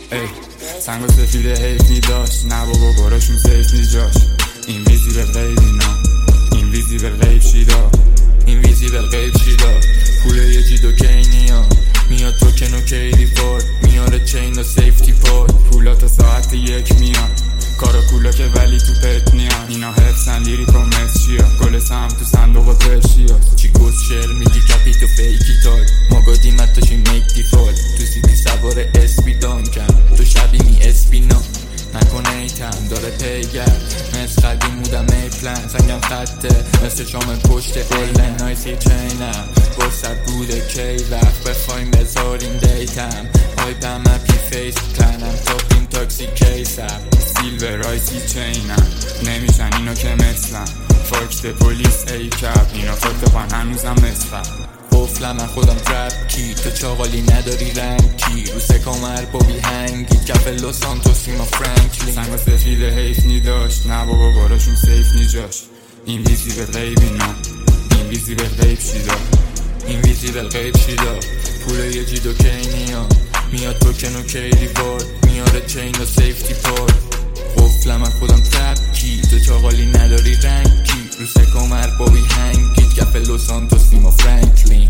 ای سنگ و سفید حیف میداشت، نه بابا باراشون سیف نیجاش. این ویزیبل غیب اینا، این ویزیبل غیب شیدا، این ویزیبل غیب شیدا. پوله یه جید و کینیا میاد توکن و کیدی فورد، میاره چین و سیفتی پورد. پولا تا ساعت 1 میاد، کارا کولا که ولی تو پت میان. اینا حفظن لیریک و مسچیا، گل سم تو صندوق و پرشیا. چی کس شعر میگی کپی تو فیکی تای، ما گادیم اتاشی میک دیفالت. تو سیتی سوار اسپی دان کن، تو شبیمی اسپینا. نکنه ایتم داره پیگر، مثل قدیم بودم میپلن. سنگم خطه مثل شام پشت ایلن، نایسی چینم بستر بوده کی وقت بخوایم بذاریم دیتم. پایپم اپی فیس کنم تاپیم تاکسی کیسم. سیلور آیسی چینم نمیشن اینا که مثلم. فاکت پولیس ای کپ، اینا فاکت هنوزم مثلم. قفلم من خودم ترپ کی، تو چاقالی نداری رنگ کی. رو سکامر بابی هنگی کف لوس سانتوس ما فرانکلین. سنگ و سفید حیف نیداشت، نه بابا باراشون سیف نیجاش. این ویزیبل غیب اینا، این ویزیبل غیب شیدا، این ویزیبل غیب شیدا. پوله یه جید و کینیا میاد توکن و کیدی بورد، میاره چین و سیفتی پورد. قفلم من خودم ترپ کی، تو چاقالی نداری رنگ کی. رو سکامر بابی هنگی کف لوس سانتوس ما فرانکلین.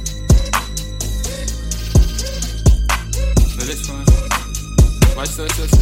وایسا